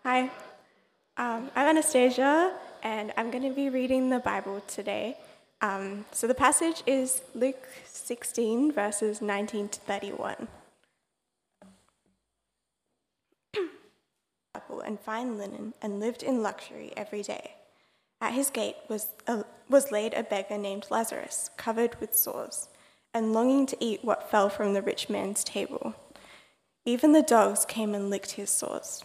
Hi, I'm Anastasia, and I'm going to be reading the Bible today. So the passage is Luke 16, verses 19 to 31. And fine linen, and lived in luxury every day. At his gate was laid a beggar named Lazarus, covered with sores, and longing to eat what fell from the rich man's table. Even the dogs came and licked his sores.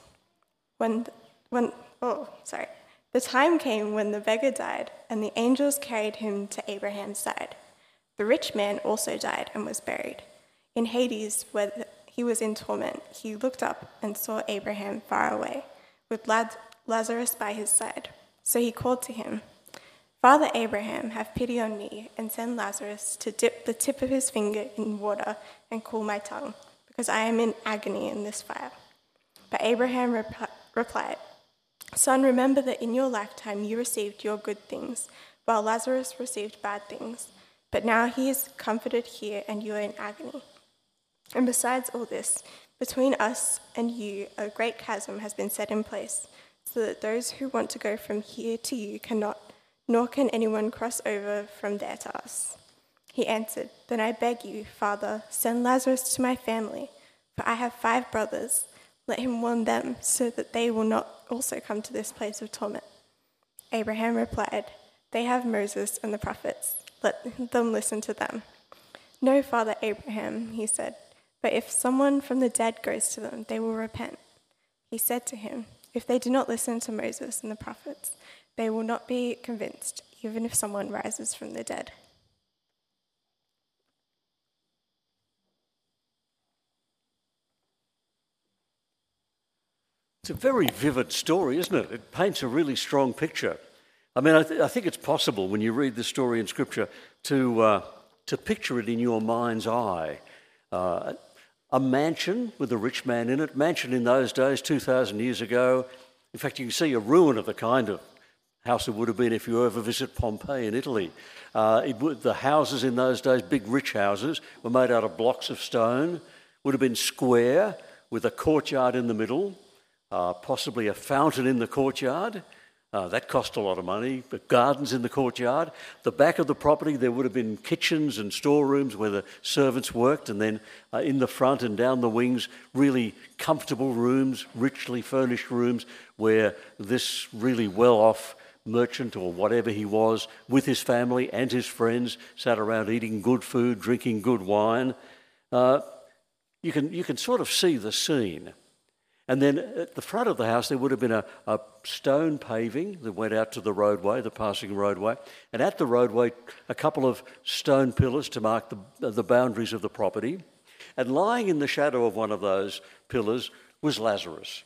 The time came when the beggar died, and the angels carried him to Abraham's side. The rich man also died and was buried. In Hades, where he was in torment, he looked up and saw Abraham far away, with Lazarus by his side. So he called to him, "Father Abraham, have pity on me, and send Lazarus to dip the tip of his finger in water and cool my tongue, because I am in agony in this fire." But Abraham replied, "Son, remember that in your lifetime you received your good things, while Lazarus received bad things. But now he is comforted here, and you are in agony. And besides all this, between us and you a great chasm has been set in place, so that those who want to go from here to you cannot, nor can anyone cross over from there to us." He answered, "Then I beg you, Father, send Lazarus to my family, for I have 5 brothers. Let him warn them, so that they will not also come to this place of torment." Abraham replied, "They have Moses and the prophets. Let them listen to them." "No, Father Abraham," he said, "but if someone from the dead goes to them, they will repent." He said to him, "If they do not listen to Moses and the prophets, they will not be convinced, even if someone rises from the dead." It's a very vivid story, isn't it? It paints a really strong picture. I mean, I think it's possible when you read this story in Scripture to picture it in your mind's eye. A mansion with a rich man in it. Mansion in those days, 2,000 years ago. In fact, you can see a ruin of the kind of house it would have been if you ever visit Pompeii in Italy. The houses in those days, big rich houses, were made out of blocks of stone, would have been square with a courtyard in the middle. Possibly a fountain in the courtyard. That cost a lot of money, but gardens in the courtyard. The back of the property, there would have been kitchens and storerooms where the servants worked, and then in the front and down the wings, really comfortable rooms, richly furnished rooms, where this really well-off merchant or whatever he was, with his family and his friends, sat around eating good food, drinking good wine. You can sort of see the scene. And then at the front of the house, there would have been a stone paving that went out to the roadway, the passing roadway. And at the roadway, a couple of stone pillars to mark the boundaries of the property. And lying in the shadow of one of those pillars was Lazarus.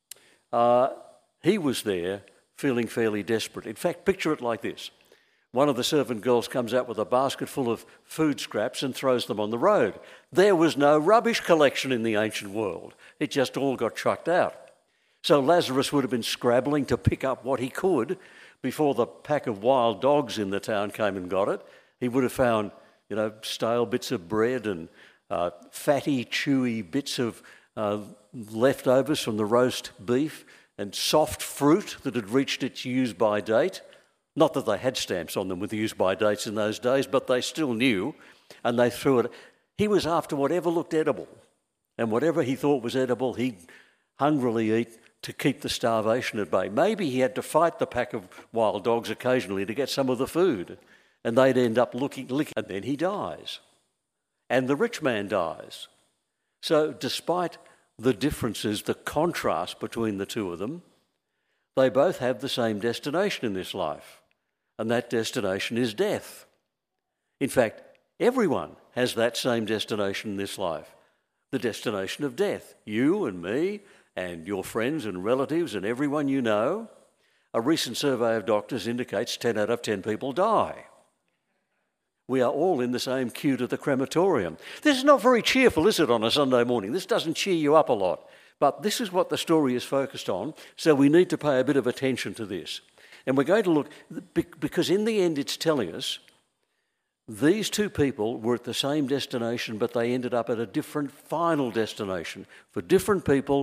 He was there feeling fairly desperate. In fact, picture it like this. One of the servant girls comes out with a basket full of food scraps and throws them on the road. There was no rubbish collection in the ancient world. It just all got chucked out. So Lazarus would have been scrabbling to pick up what he could before the pack of wild dogs in the town came and got it. He would have found, stale bits of bread and fatty, chewy bits of leftovers from the roast beef and soft fruit that had reached its use-by date. Not that they had stamps on them with use-by dates in those days, but they still knew, and they threw it. He was after whatever looked edible, and whatever he thought was edible, he'd hungrily eat to keep the starvation at bay. Maybe he had to fight the pack of wild dogs occasionally to get some of the food, and they'd end up licking, and then he dies. And the rich man dies. So despite the differences, the contrast between the two of them, they both have the same destination in this life. And that destination is death. In fact, everyone has that same destination in this life, the destination of death. You and me and your friends and relatives and everyone you know. A recent survey of doctors indicates 10 out of 10 people die. We are all in the same queue to the crematorium. This is not very cheerful, is it, on a Sunday morning? This doesn't cheer you up a lot. But this is what the story is focused on, so we need to pay a bit of attention to this. And we're going to look, because in the end it's telling us these two people were at the same destination, but they ended up at a different final destination. For different people,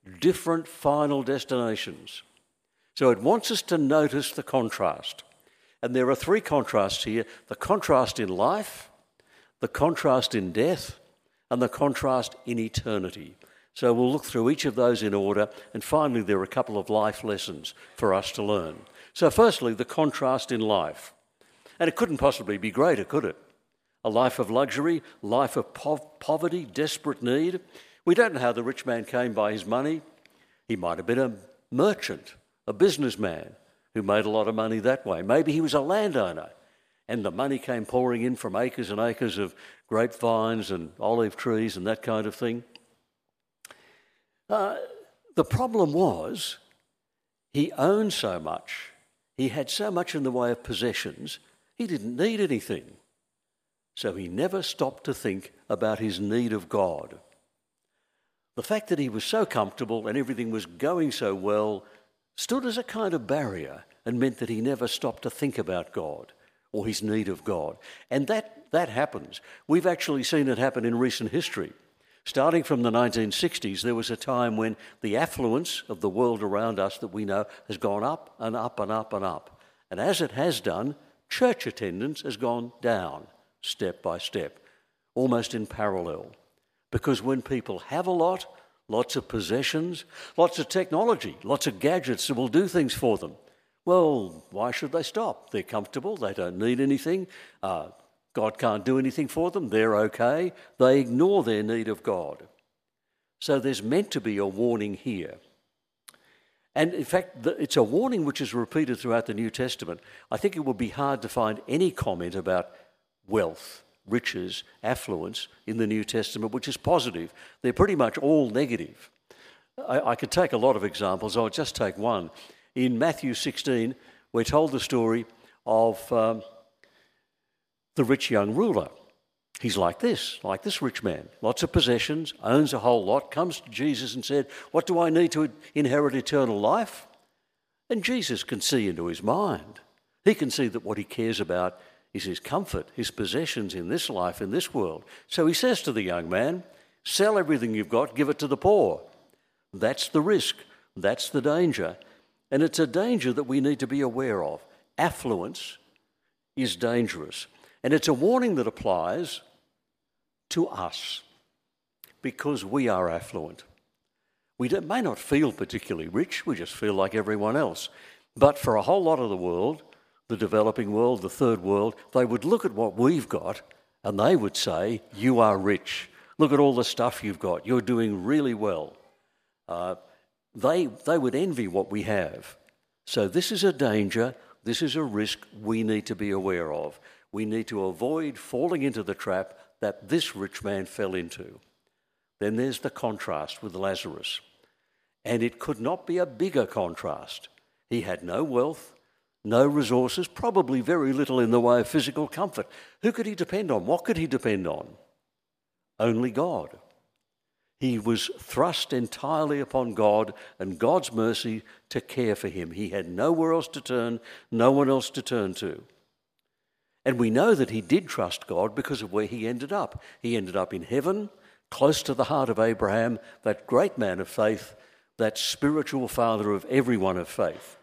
different final destinations. So it wants us to notice the contrast. And there are three contrasts here: the contrast in life, the contrast in death, and the contrast in eternity. So we'll look through each of those in order, and finally there are a couple of life lessons for us to learn. So firstly, the contrast in life. And it couldn't possibly be greater, could it? A life of luxury, life of poverty, desperate need. We don't know how the rich man came by his money. He might have been a merchant, a businessman who made a lot of money that way. Maybe he was a landowner, and the money came pouring in from acres and acres of grapevines and olive trees and that kind of thing. The problem was he owned so much, he had so much in the way of possessions, he didn't need anything. So he never stopped to think about his need of God. The fact that he was so comfortable and everything was going so well stood as a kind of barrier and meant that he never stopped to think about God or his need of God. And that happens. We've actually seen it happen in recent history. Starting from the 1960s, there was a time when the affluence of the world around us that we know has gone up and up and up and up. And as it has done, church attendance has gone down step by step, almost in parallel. Because when people have a lot, lots of possessions, lots of technology, lots of gadgets that will do things for them, well, why should they stop? They're comfortable, they don't need anything. God can't do anything for them, they're okay. They ignore their need of God. So there's meant to be a warning here. And in fact, it's a warning which is repeated throughout the New Testament. I think it would be hard to find any comment about wealth, riches, affluence in the New Testament which is positive. They're pretty much all negative. I could take a lot of examples. I'll just take one. In Matthew 16, we're told the story of the rich young ruler. He's like this rich man, lots of possessions, owns a whole lot, comes to Jesus and said, "What do I need to inherit eternal life?" And Jesus can see into his mind. He can see that what he cares about is his comfort, his possessions in this life, in this world. So he says to the young man, "Sell everything you've got, give it to the poor." That's the risk, that's the danger. And it's a danger that we need to be aware of. Affluence is dangerous. And it's a warning that applies to us because we are affluent. We may not feel particularly rich, we just feel like everyone else. But for a whole lot of the world, the developing world, the third world, they would look at what we've got and they would say, "You are rich. Look at all the stuff you've got. You're doing really well." They would envy what we have. So this is a danger, this is a risk we need to be aware of. We need to avoid falling into the trap that this rich man fell into. Then there's the contrast with Lazarus. And it could not be a bigger contrast. He had no wealth, no resources, probably very little in the way of physical comfort. Who could he depend on? What could he depend on? Only God. He was thrust entirely upon God and God's mercy to care for him. He had nowhere else to turn, no one else to turn to. And we know that he did trust God because of where he ended up. He ended up in heaven, close to the heart of Abraham, that great man of faith, that spiritual father of everyone of faith.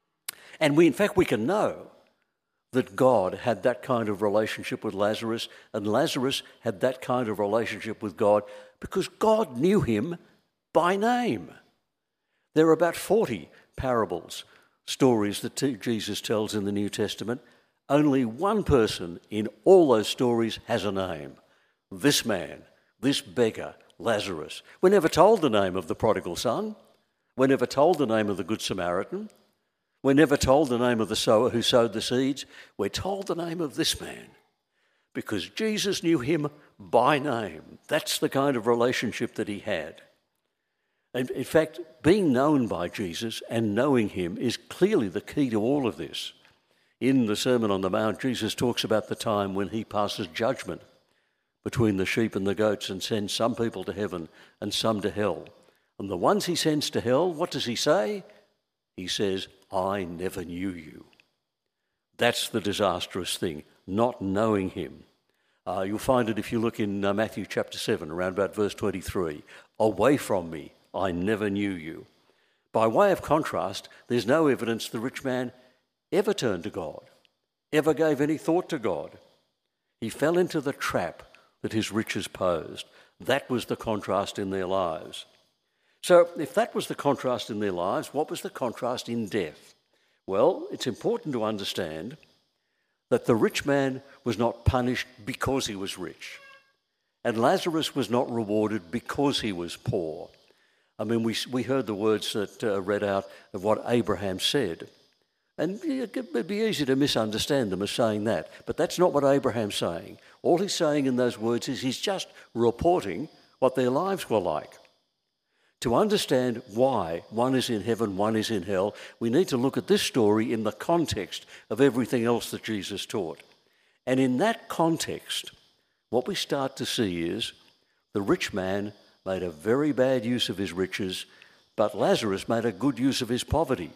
And in fact, we can know that God had that kind of relationship with Lazarus, and Lazarus had that kind of relationship with God because God knew him by name. There are about 40 parables, stories that Jesus tells in the New Testament. Only one person in all those stories has a name. This man, this beggar, Lazarus. We're never told the name of the prodigal son. We're never told the name of the Good Samaritan. We're never told the name of the sower who sowed the seeds. We're told the name of this man because Jesus knew him by name. That's the kind of relationship that he had. And in fact, being known by Jesus and knowing him is clearly the key to all of this. In the Sermon on the Mount, Jesus talks about the time when he passes judgment between the sheep and the goats and sends some people to heaven and some to hell. And the ones he sends to hell, what does he say? He says, "I never knew you." That's the disastrous thing, not knowing him. You'll find it if you look in Matthew chapter 7, around about verse 23. "Away from me, I never knew you. By way of contrast, there's no evidence the rich man ever turned to God, ever gave any thought to God. He fell into the trap that his riches posed. That was the contrast in their lives. So if that was the contrast in their lives, what was the contrast in death? Well, it's important to understand that the rich man was not punished because he was rich, and Lazarus was not rewarded because he was poor. I mean, we heard the words that read out of what Abraham said, and it'd be easy to misunderstand them as saying that, but that's not what Abraham's saying. All he's saying in those words is he's just reporting what their lives were like. To understand why one is in heaven, one is in hell, we need to look at this story in the context of everything else that Jesus taught. And in that context, what we start to see is the rich man made a very bad use of his riches, but Lazarus made a good use of his poverty.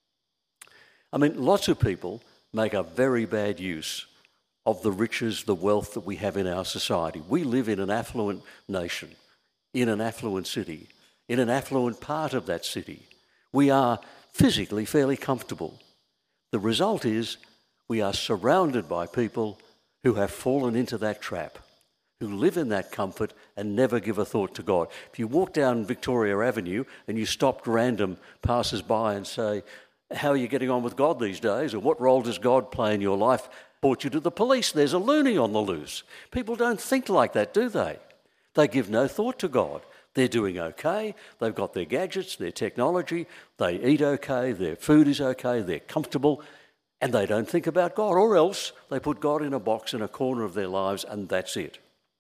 I mean, lots of people make a very bad use of the riches, the wealth that we have in our society. We live in an affluent nation, in an affluent city, in an affluent part of that city. We are physically fairly comfortable. The result is we are surrounded by people who have fallen into that trap, who live in that comfort and never give a thought to God. If you walk down Victoria Avenue and you stopped random passers-by and say, how are you getting on with God these days? Or what role does God play in your life? Report you to the police. There's a loony on the loose. People don't think like that, do they? They give no thought to God. They're doing okay. They've got their gadgets, their technology. They eat okay. Their food is okay. They're comfortable. And they don't think about God. Or else they put God in a box in a corner of their lives and that's it.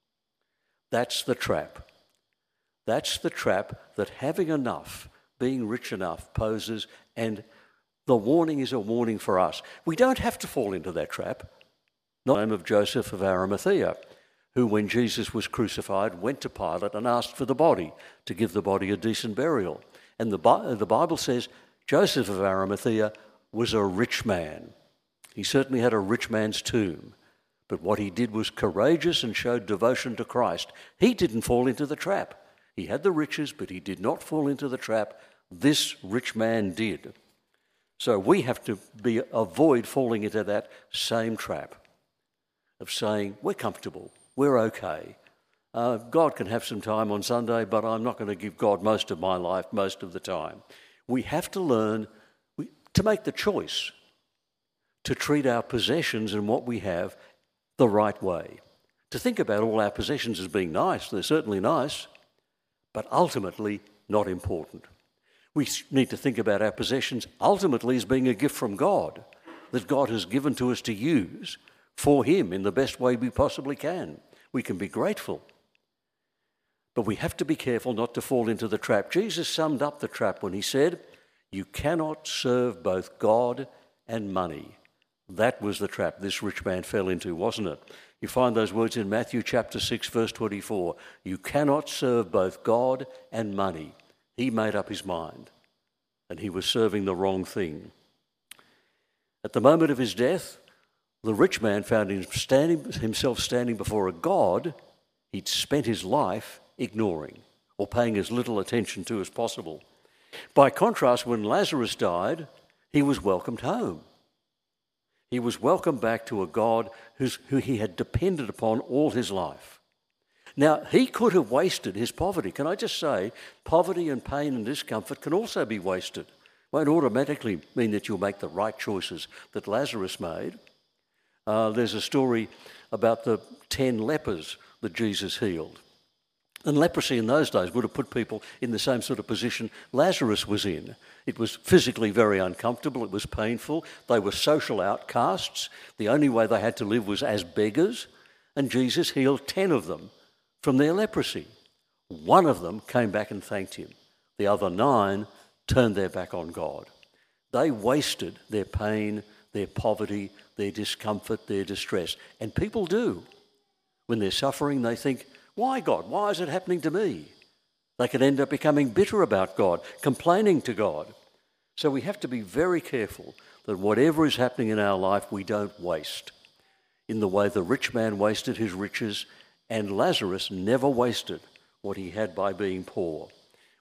That's the trap. That's the trap that having enough, being rich enough, poses, and the warning is a warning for us. We don't have to fall into that trap. Not the name of Joseph of Arimathea, who, when Jesus was crucified, went to Pilate and asked for the body, to give the body a decent burial. And the Bible says Joseph of Arimathea was a rich man. He certainly had a rich man's tomb. But what he did was courageous and showed devotion to Christ. He didn't fall into the trap. He had the riches, but he did not fall into the trap. This rich man did. So we have to avoid falling into that same trap of saying, we're comfortable, we're okay. God can have some time on Sunday, but I'm not going to give God most of my life, most of the time. We have to learn to make the choice to treat our possessions and what we have the right way. To think about all our possessions as being nice, they're certainly nice, but ultimately not important. We need to think about our possessions ultimately as being a gift from God, that God has given to us to use for Him in the best way we possibly can. We can be grateful. But we have to be careful not to fall into the trap. Jesus summed up the trap when he said, you cannot serve both God and money. That was the trap this rich man fell into, wasn't it? You find those words in Matthew chapter 6, verse 24. You cannot serve both God and money. He made up his mind, and he was serving the wrong thing. At the moment of his death, the rich man found himself standing before a God he'd spent his life ignoring or paying as little attention to as possible. By contrast, when Lazarus died, he was welcomed home. He was welcomed back to a God who he had depended upon all his life. Now, he could have wasted his poverty. Can I just say, poverty and pain and discomfort can also be wasted. Won't automatically mean that you'll make the right choices that Lazarus made. There's a story about the 10 lepers that Jesus healed. And leprosy in those days would have put people in the same sort of position Lazarus was in. It was physically very uncomfortable. It was painful. They were social outcasts. The only way they had to live was as beggars. And Jesus healed 10 of them from their leprosy. One of them came back and thanked him. The other 9 turned their back on God. They wasted their pain, their poverty, their discomfort, their distress. And people do. When they're suffering, they think, why God? Why is it happening to me? They can end up becoming bitter about God, complaining to God. So we have to be very careful that whatever is happening in our life, we don't waste. In the way the rich man wasted his riches, and Lazarus never wasted what he had by being poor.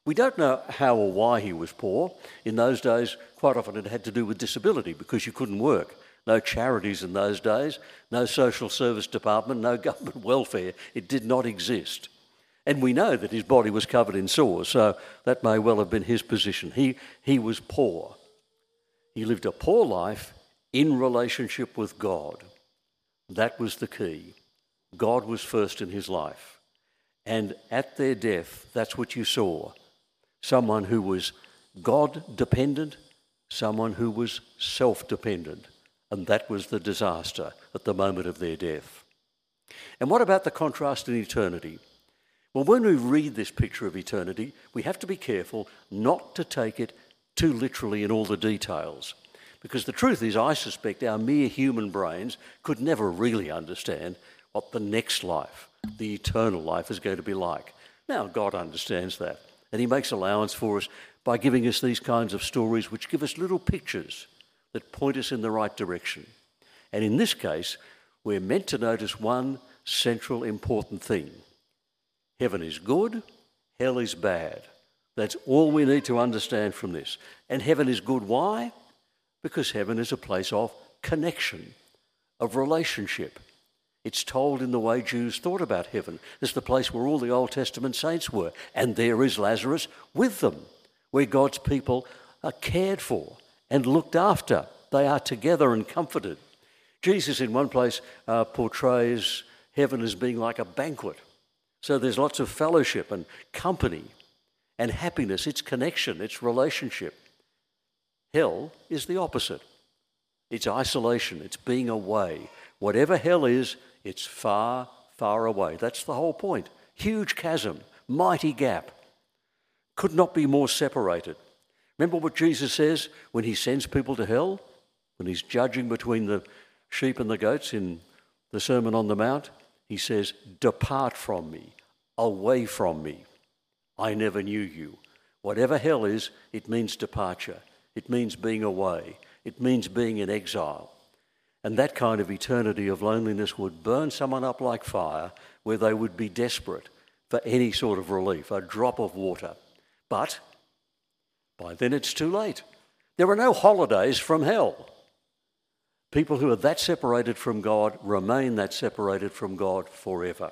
We don't know how or why he was poor. In those days, quite often it had to do with disability because you couldn't work. No charities in those days, no social service department, no government welfare. It did not exist. And we know that his body was covered in sores, so that may well have been his position. He was poor. He lived a poor life in relationship with God. That was the key. God was first in his life. And at their death, that's what you saw. Someone who was God-dependent, someone who was self-dependent. And that was the disaster at the moment of their death. And what about the contrast in eternity? Well, when we read this picture of eternity, we have to be careful not to take it too literally in all the details. Because the truth is, I suspect our mere human brains could never really understand what the next life, the eternal life, is going to be like. Now, God understands that, and he makes allowance for us by giving us these kinds of stories which give us little pictures that point us in the right direction. And in this case, we're meant to notice one central important thing. Heaven is good, hell is bad. That's all we need to understand from this. And heaven is good, why? Because heaven is a place of connection, of relationship. It's told in the way Jews thought about heaven. It's the place where all the Old Testament saints were. And there is Lazarus with them, where God's people are cared for and looked after. They are together and comforted. Jesus in one place portrays heaven as being like a banquet. So there's lots of fellowship and company and happiness. It's connection, it's relationship. Hell is the opposite. It's isolation, it's being away. Whatever hell is, it's far, far away. That's the whole point. Huge chasm, mighty gap. Could not be more separated. Remember what Jesus says when he sends people to hell? When he's judging between the sheep and the goats in the Sermon on the Mount? He says, "Depart from me, away from me. I never knew you." Whatever hell is, it means departure. It means being away. It means being in exile. And that kind of eternity of loneliness would burn someone up like fire, where they would be desperate for any sort of relief, a drop of water. But by then it's too late. There are no holidays from hell. People who are that separated from God remain that separated from God forever.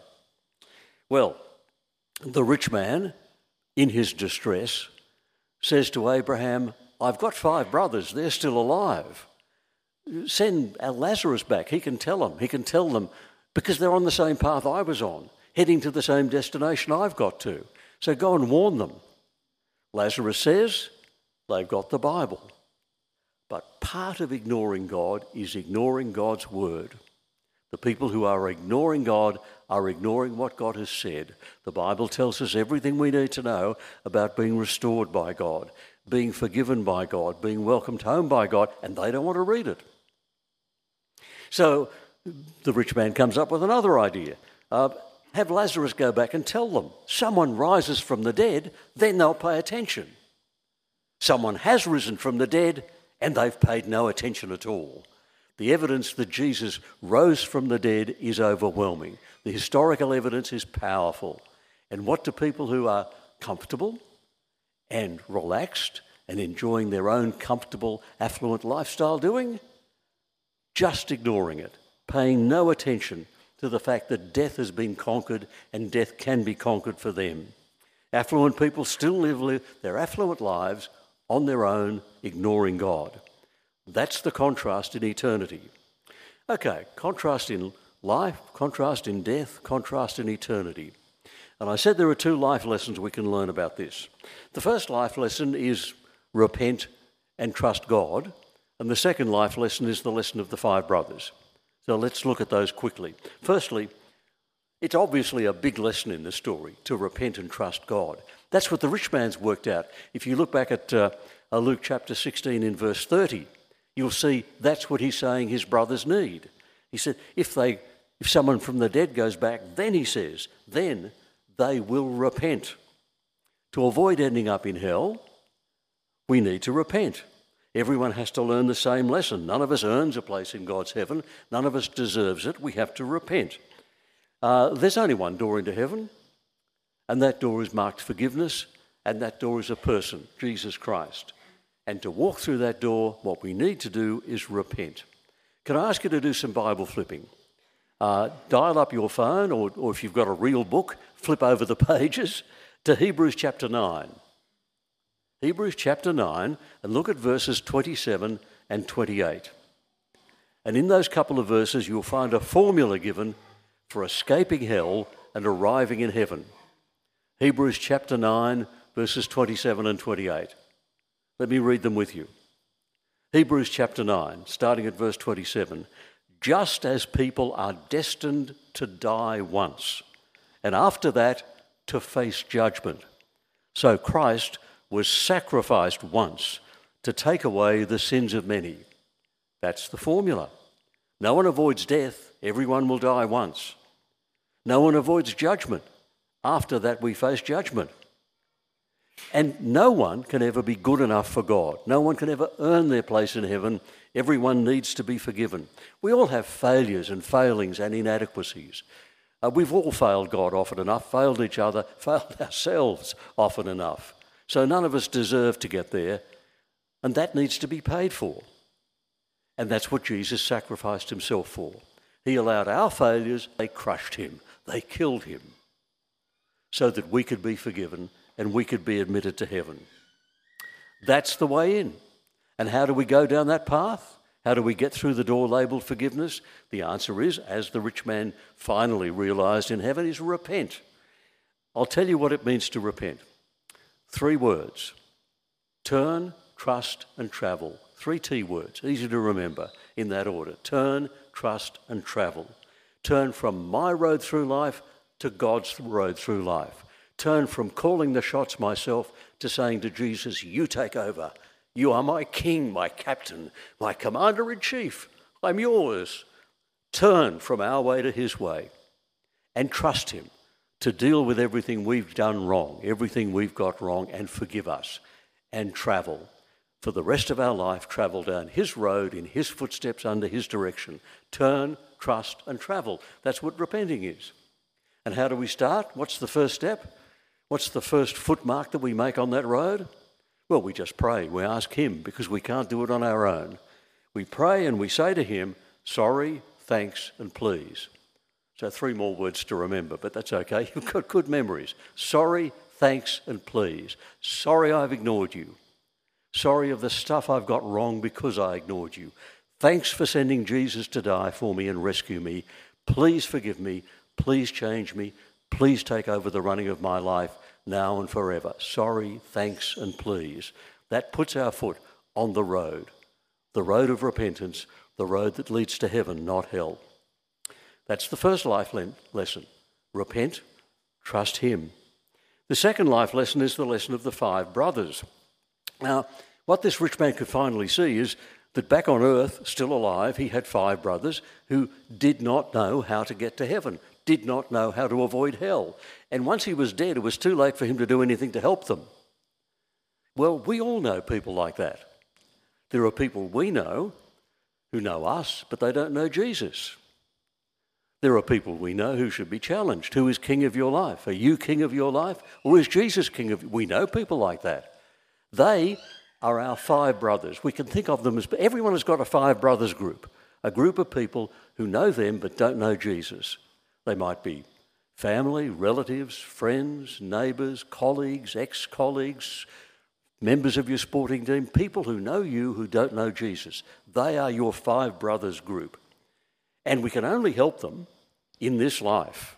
Well, the rich man, in his distress, says to Abraham, "I've got 5 brothers, they're still alive. Send Lazarus back, he can tell them, because they're on the same path I was on, heading to the same destination I've got to. So go and warn them." Lazarus says, they've got the Bible. But part of ignoring God is ignoring God's word. The people who are ignoring God are ignoring what God has said. The Bible tells us everything we need to know about being restored by God, being forgiven by God, being welcomed home by God, and they don't want to read it. So the rich man comes up with another idea. Have Lazarus go back and tell them. Someone rises from the dead, then they'll pay attention. Someone has risen from the dead, and they've paid no attention at all. The evidence that Jesus rose from the dead is overwhelming. The historical evidence is powerful. And what do people who are comfortable and relaxed and enjoying their own comfortable, affluent lifestyle doing? Just ignoring it, paying no attention to the fact that death has been conquered and death can be conquered for them. Affluent people still live their affluent lives on their own, ignoring God. That's the contrast in eternity. Okay, contrast in life, contrast in death, contrast in eternity. And I said there are 2 life lessons we can learn about this. The first life lesson is repent and trust God. And the second life lesson is the lesson of the 5 brothers. So let's look at those quickly. Firstly, it's obviously a big lesson in the story, to repent and trust God. That's what the rich man's worked out. If you look back at Luke chapter 16 in verse 30, you'll see that's what he's saying his brothers need. He said, if someone from the dead goes back, then he says, then they will repent. To avoid ending up in hell, we need to repent. Everyone has to learn the same lesson. None of us earns a place in God's heaven. None of us deserves it. We have to repent. There's only one door into heaven, and that door is marked forgiveness and that door is a person, Jesus Christ. And to walk through that door, what we need to do is repent. Can I ask you to do some Bible flipping? Dial up your phone, or if you've got a real book, flip over the pages to Hebrews chapter 9. Hebrews chapter 9, and look at verses 27 and 28. And in those couple of verses, you'll find a formula given for escaping hell and arriving in heaven. Hebrews chapter 9, verses 27 and 28. Let me read them with you. Hebrews chapter 9, starting at verse 27. Just as people are destined to die once, and after that to face judgment, so Christ was sacrificed once to take away the sins of many. That's the formula. No one avoids death. Everyone will die once. No one avoids judgment. After that, we face judgment. And no one can ever be good enough for God. No one can ever earn their place in heaven. Everyone needs to be forgiven. We all have failures and failings and inadequacies. We've all failed God often enough, failed each other, failed ourselves often enough. So none of us deserve to get there, and that needs to be paid for. And that's what Jesus sacrificed himself for. He allowed our failures, they crushed him, they killed him, so that we could be forgiven and we could be admitted to heaven. That's the way in. And how do we go down that path? How do we get through the door labelled forgiveness? The answer is, as the rich man finally realised in heaven, is repent. I'll tell you what it means to repent. 3 words: turn, trust and travel. 3 T words, easy to remember in that order. Turn, trust and travel. Turn from my road through life to God's road through life. Turn from calling the shots myself to saying to Jesus, you take over. You are my king, my captain, my commander-in-chief. I'm yours. Turn from our way to his way and trust him to deal with everything we've done wrong, everything we've got wrong, and forgive us, and travel. For the rest of our life, travel down his road, in his footsteps, under his direction. Turn, trust and travel. That's what repenting is. And how do we start? What's the first step? What's the first footmark that we make on that road? Well, we just pray. We ask him, because we can't do it on our own. We pray and we say to him, sorry, thanks and please. So 3 more words to remember, but that's okay. You've got good memories. Sorry, thanks and please. Sorry I've ignored you. Sorry of the stuff I've got wrong because I ignored you. Thanks for sending Jesus to die for me and rescue me. Please forgive me. Please change me. Please take over the running of my life now and forever. Sorry, thanks and please. That puts our foot on the road of repentance, the road that leads to heaven, not hell. That's the first life lesson. Repent, trust him. The second life lesson is the lesson of the 5 brothers. Now, what this rich man could finally see is that back on earth, still alive, he had 5 brothers who did not know how to get to heaven, did not know how to avoid hell. And once he was dead, it was too late for him to do anything to help them. Well, we all know people like that. There are people we know who know us, but they don't know Jesus. There are people we know who should be challenged. Who is king of your life? Are you king of your life? Or is Jesus king of... We know people like that. They are our 5 brothers. We can think of them as... Everyone has got a 5 brothers group, a group of people who know them but don't know Jesus. They might be family, relatives, friends, neighbours, colleagues, ex-colleagues, members of your sporting team, people who know you who don't know Jesus. They are your 5 brothers group. And we can only help them in this life.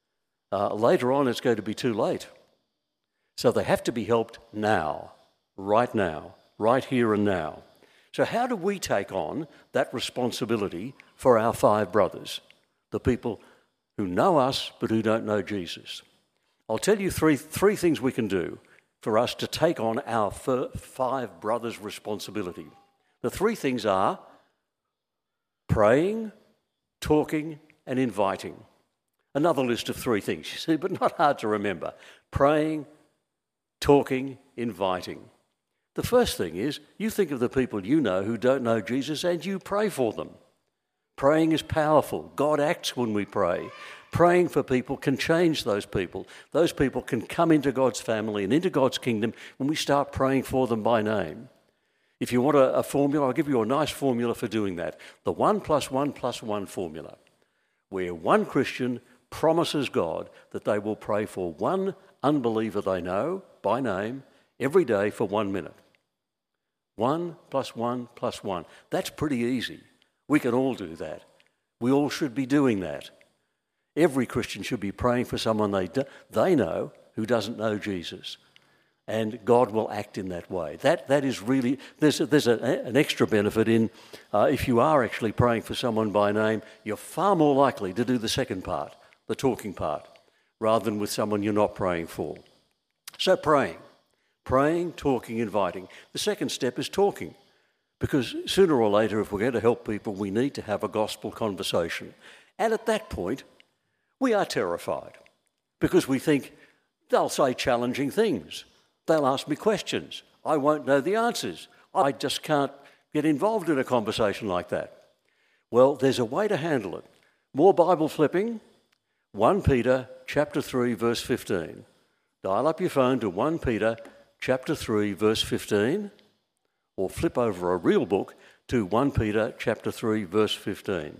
Later on, it's going to be too late. So they have to be helped now, right here and now. So how do we take on that responsibility for our 5 brothers, the people who know us but who don't know Jesus? I'll tell you three things we can do for us to take on our 5 brothers' responsibility. The 3 things are praying, talking and inviting. Another list of 3 things, you see, but not hard to remember. Praying, talking, inviting. The first thing is you think of the people you know who don't know Jesus and you pray for them. Praying is powerful. God acts when we pray. Praying for people can change those people. Those people can come into God's family and into God's kingdom when we start praying for them by name. If you want a formula, I'll give you a nice formula for doing that. The 1 + 1 + 1 formula, where one Christian promises God that they will pray for one unbeliever they know by name every day for 1 minute. 1 + 1 + 1. That's pretty easy. We can all do that. We all should be doing that. Every Christian should be praying for someone they know who doesn't know Jesus. And God will act in that way. That is really, there's an extra benefit in if you are actually praying for someone by name, you're far more likely to do the second part, the talking part, rather than with someone you're not praying for. So praying, talking, inviting. The second step is talking, because sooner or later, if we're going to help people, we need to have a gospel conversation. And at that point, we are terrified, because we think they'll say challenging things. They'll ask me questions. I won't know the answers. I just can't get involved in a conversation like that. Well, there's a way to handle it. More Bible flipping. 1 Peter chapter 3, verse 15. Dial up your phone to 1 Peter chapter 3, verse 15, or flip over a real book to 1 Peter chapter 3, verse 15.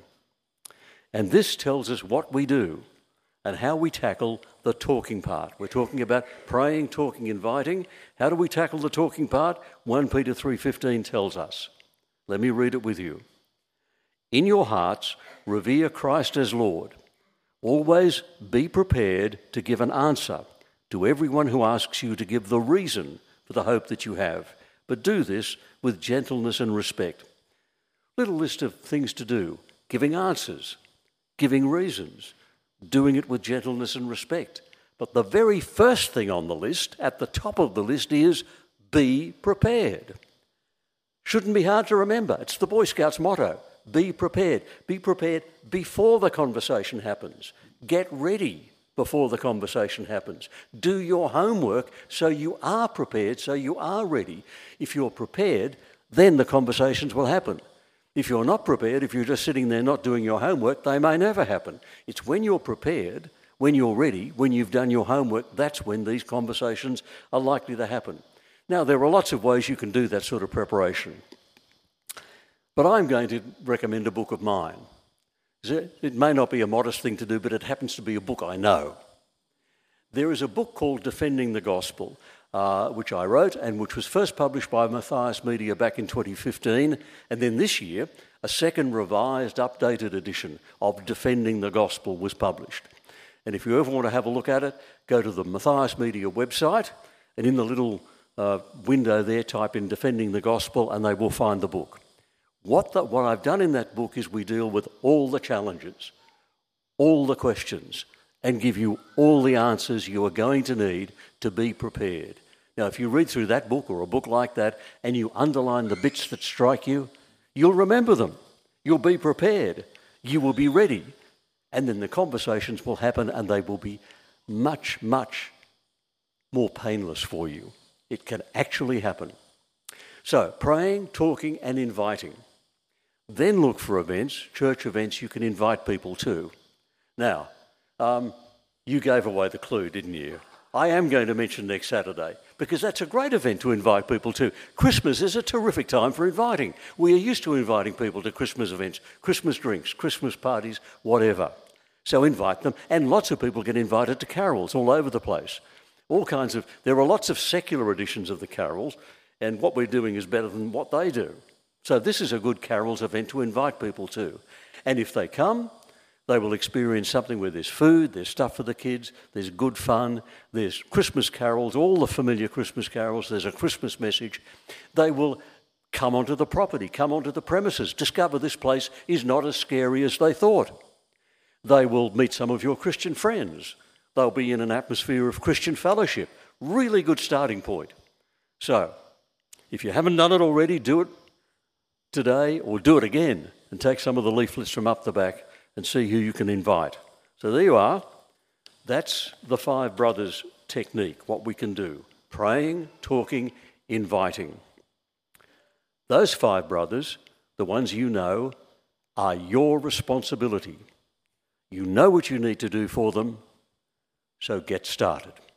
And this tells us what we do and how we tackle the talking part. We're talking about praying, talking, inviting. How do we tackle the talking part? 1 Peter 3:15 tells us. Let me read it with you. In your hearts, revere Christ as Lord. Always be prepared to give an answer to everyone who asks you to give the reason for the hope that you have. But do this with gentleness and respect. Little list of things to do. Giving answers, giving reasons, doing it with gentleness and respect. But the very first thing on the list, at the top of the list, is be prepared. Shouldn't be hard to remember. It's the Boy Scouts motto. Be prepared. Be prepared before the conversation happens. Get ready before the conversation happens. Do your homework so you are prepared, so you are ready. If you're prepared, then the conversations will happen. If you're not prepared, if you're just sitting there not doing your homework, they may never happen. It's when you're prepared, when you're ready, when you've done your homework, that's when these conversations are likely to happen. Now, there are lots of ways you can do that sort of preparation. But I'm going to recommend a book of mine. It may not be a modest thing to do, but it happens to be a book I know. There is a book called Defending the Gospel, which I wrote and which was first published by Matthias Media back in 2015. And then this year, a second revised, updated edition of Defending the Gospel was published. And if you ever want to have a look at it, go to the Matthias Media website, and in the little window there, type in Defending the Gospel, and they will find the book. What I've done in that book is we deal with all the challenges, all the questions, and give you all the answers you are going to need to be prepared. Now, if you read through that book or a book like that and you underline the bits that strike you, you'll remember them. You'll be prepared. You will be ready. And then the conversations will happen and they will be much, much more painless for you. It can actually happen. So, praying, talking, and inviting. Then look for events, church events you can invite people to. Now, you gave away the clue, didn't you? I am going to mention next Saturday, because that's a great event to invite people to. Christmas is a terrific time for inviting. We are used to inviting people to Christmas events, Christmas drinks, Christmas parties, whatever. So invite them, and lots of people get invited to carols all over the place. There are lots of secular editions of the carols, and what we're doing is better than what they do. So this is a good carols event to invite people to. And if they come, they will experience something where there's food, there's stuff for the kids, there's good fun, there's Christmas carols, all the familiar Christmas carols, there's a Christmas message. They will come onto the property, come onto the premises, discover this place is not as scary as they thought. They will meet some of your Christian friends. They'll be in an atmosphere of Christian fellowship. Really good starting point. So, if you haven't done it already, do it today or do it again and take some of the leaflets from up the back and see who you can invite. So there you are. That's the 5 brothers technique, what we can do. Praying, talking, inviting. Those 5 brothers, the ones you know, are your responsibility. You know what you need to do for them, so get started.